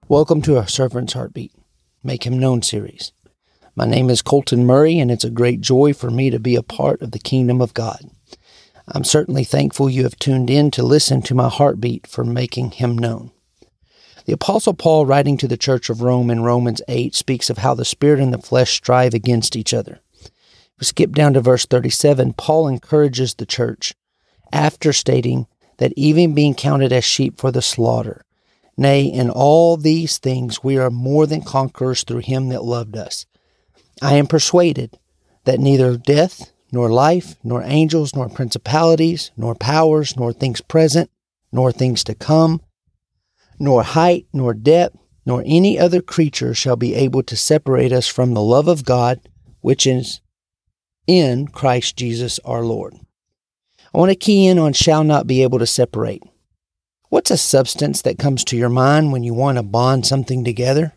Welcome to our Servant's Heartbeat, Make Him Known series. My name is Colton Murray, and it's a great joy for me to be a part of the kingdom of God. I'm certainly thankful you have tuned in to listen to my heartbeat for making Him known. The Apostle Paul, writing to the Church of Rome in Romans 8, speaks of how the spirit and the flesh strive against each other. If we skip down to verse 37, Paul encourages the church after stating that even being counted as sheep for the slaughter, nay, in all these things we are more than conquerors through Him that loved us. I am persuaded that neither death, nor life, nor angels, nor principalities, nor powers, nor things present, nor things to come, nor height, nor depth, nor any other creature shall be able to separate us from the love of God, which is in Christ Jesus our Lord. I want to key in on shall not be able to separate. What's a substance that comes to your mind when you want to bond something together?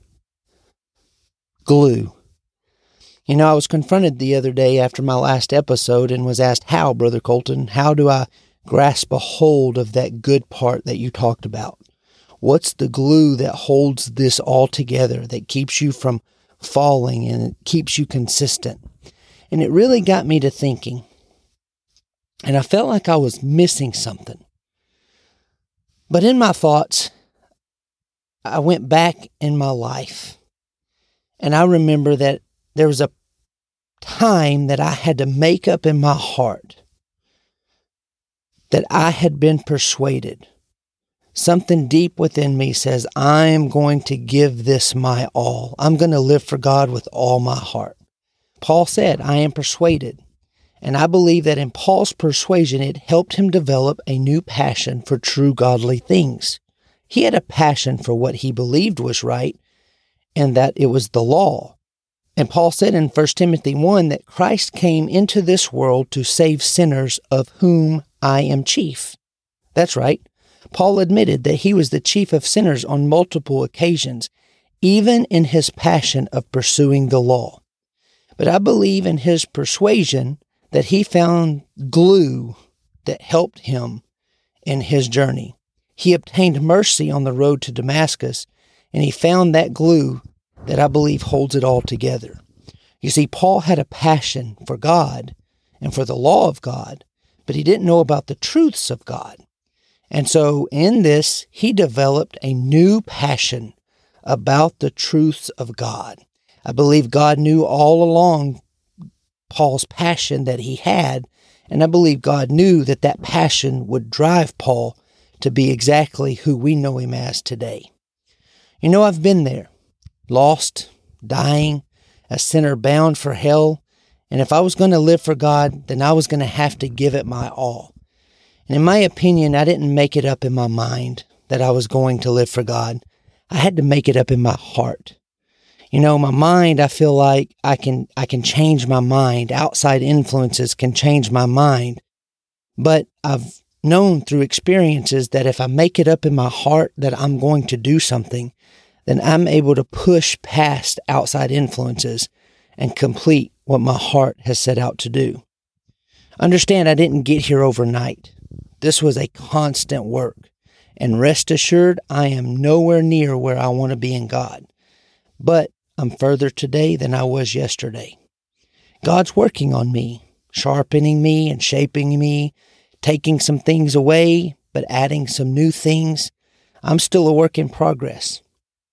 Glue. You know, I was confronted the other day after my last episode and was asked, how, Brother Colton? How do I grasp a hold of that good part that you talked about? What's the glue that holds this all together, that keeps you from falling and it keeps you consistent? And it really got me to thinking. And I felt like I was missing something. But in my thoughts, I went back in my life. And I remember that there was a time that I had to make up in my heart that I had been persuaded. Something deep within me says, I am going to give this my all. I'm going to live for God with all my heart. Paul said, I am persuaded. And I believe that in Paul's persuasion, it helped him develop a new passion for true godly things. He had a passion for what he believed was right, and that it was the law. And Paul said in 1 Timothy 1 that Christ came into this world to save sinners, of whom I am chief. That's right. Paul admitted that he was the chief of sinners on multiple occasions, even in his passion of pursuing the law. But I believe in his persuasion that he found glue that helped him in his journey. He obtained mercy on the road to Damascus, and he found that glue that I believe holds it all together. You see, Paul had a passion for God and for the law of God, but he didn't know about the truths of God. And so in this, he developed a new passion about the truths of God. I believe God knew all along Paul's passion that he had, and I believe God knew that that passion would drive Paul to be exactly who we know him as today. You know, I've been there, lost, dying, a sinner bound for hell, and if I was going to live for God, then I was going to have to give it my all. And in my opinion, I didn't make it up in my mind that I was going to live for God. I had to make it up in my heart. You know, my mind, I feel like I can change my mind. Outside influences can change my mind. But I've known through experiences that if I make it up in my heart that I'm going to do something, then I'm able to push past outside influences and complete what my heart has set out to do. Understand, I didn't get here overnight. This was a constant work. And rest assured, I am nowhere near where I want to be in God. But I'm further today than I was yesterday. God's working on me, sharpening me and shaping me, taking some things away, but adding some new things. I'm still a work in progress.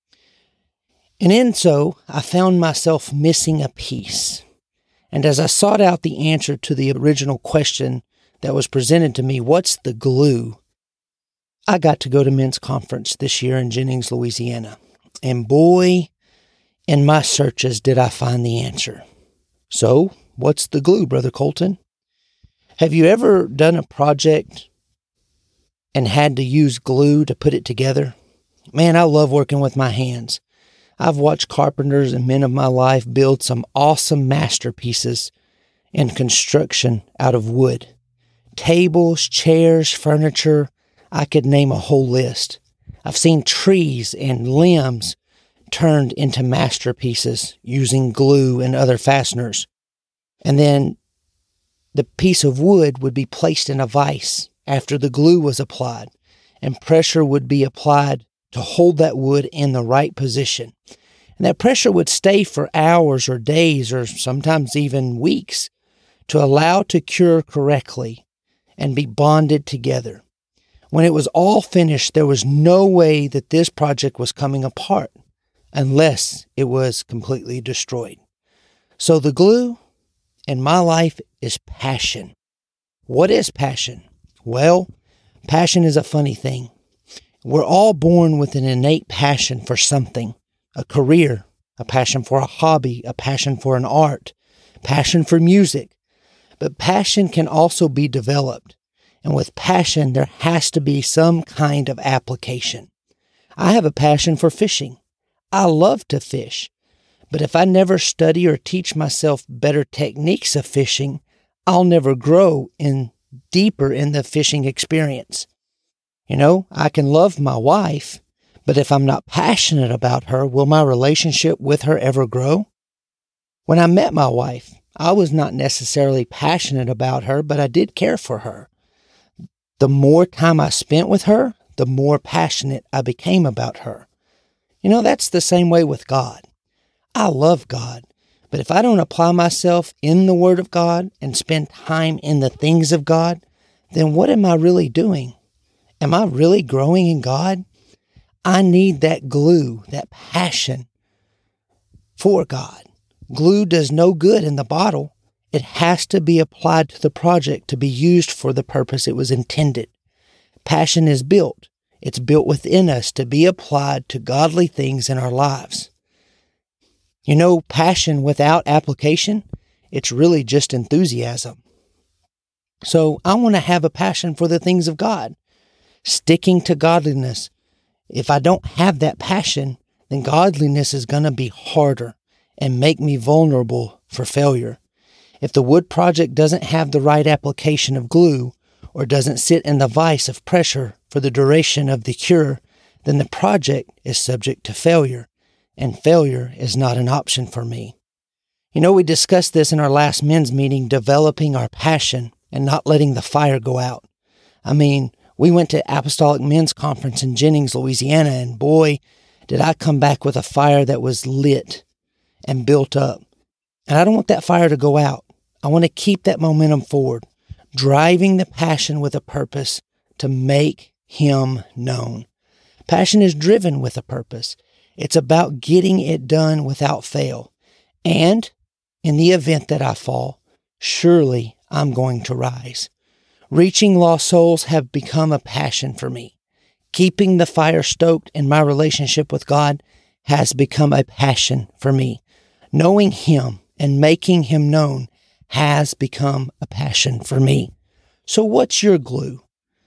And in so, I found myself missing a piece. And as I sought out the answer to the original question that was presented to me, what's the glue? I got to go to men's conference this year in Jennings, Louisiana. And boy, in my searches did I find the answer. So, what's the glue, Brother Colton? Have you ever done a project and had to use glue to put it together? Man, I love working with my hands. I've watched carpenters and men of my life build some awesome masterpieces in construction out of wood. Tables, chairs, furniture, I could name a whole list. I've seen trees and limbs turned into masterpieces using glue and other fasteners. And then the piece of wood would be placed in a vise after the glue was applied, and pressure would be applied to hold that wood in the right position. And that pressure would stay for hours or days or sometimes even weeks to allow to cure correctly and be bonded together. When it was all finished, there was no way that this project was coming apart unless it was completely destroyed. So the glue in my life is passion. What is passion? Well, passion is a funny thing. We're all born with an innate passion for something, a career, a passion for a hobby, a passion for an art, passion for music. But passion can also be developed. And with passion, there has to be some kind of application. I have a passion for fishing. I love to fish. But if I never study or teach myself better techniques of fishing, I'll never grow deeper in the fishing experience. I can love my wife, but if I'm not passionate about her, will my relationship with her ever grow? When I met my wife, I was not necessarily passionate about her, but I did care for her. The more time I spent with her, the more passionate I became about her. That's the same way with God. I love God, but if I don't apply myself in the Word of God and spend time in the things of God, then what am I really doing? Am I really growing in God? I need that glue, that passion for God. Glue does no good in the bottle. It has to be applied to the project to be used for the purpose it was intended. Passion is built. It's built within us to be applied to godly things in our lives. Passion without application, it's really just enthusiasm. So I want to have a passion for the things of God, sticking to godliness. If I don't have that passion, then godliness is going to be harder and make me vulnerable for failure. If the wood project doesn't have the right application of glue or doesn't sit in the vise of pressure for the duration of the cure, then the project is subject to failure, and failure is not an option for me. We discussed this in our last men's meeting, developing our passion and not letting the fire go out. We went to Apostolic Men's Conference in Jennings, Louisiana, and boy, did I come back with a fire that was lit and built up. And I don't want that fire to go out. I want to keep that momentum forward, driving the passion with a purpose to make Him known. Passion is driven with a purpose. It's about getting it done without fail. And in the event that I fall, surely I'm going to rise. Reaching lost souls have become a passion for me. Keeping the fire stoked in my relationship with God has become a passion for me. Knowing Him and making Him known has become a passion for me. So what's your glue?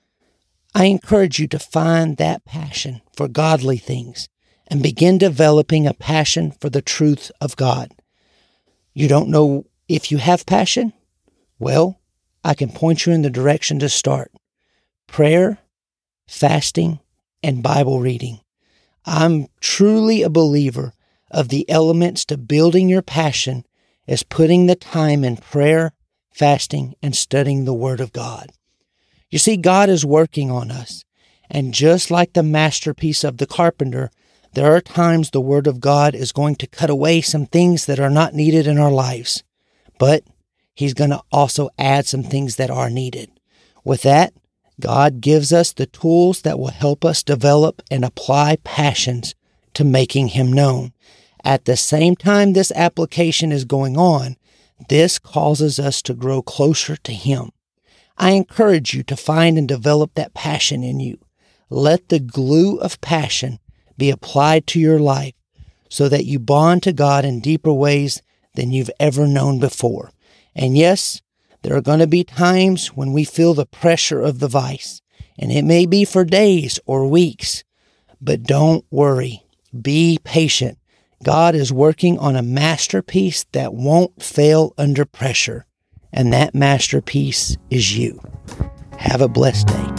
I encourage you to find that passion for godly things and begin developing a passion for the truth of God. You don't know if you have passion? Well, I can point you in the direction to start. Prayer, fasting, and Bible reading. I'm truly a believer of the elements to building your passion is putting the time in prayer, fasting, and studying the Word of God. You see, God is working on us. And just like the masterpiece of the carpenter, there are times the Word of God is going to cut away some things that are not needed in our lives. But He's going to also add some things that are needed. With that, God gives us the tools that will help us develop and apply passions to making Him known. At the same time this application is going on, this causes us to grow closer to Him. I encourage you to find and develop that passion in you. Let the glue of passion be applied to your life so that you bond to God in deeper ways than you've ever known before. And yes, there are going to be times when we feel the pressure of the vice, and it may be for days or weeks. But don't worry. Be patient. God is working on a masterpiece that won't fail under pressure, and that masterpiece is you. Have a blessed day.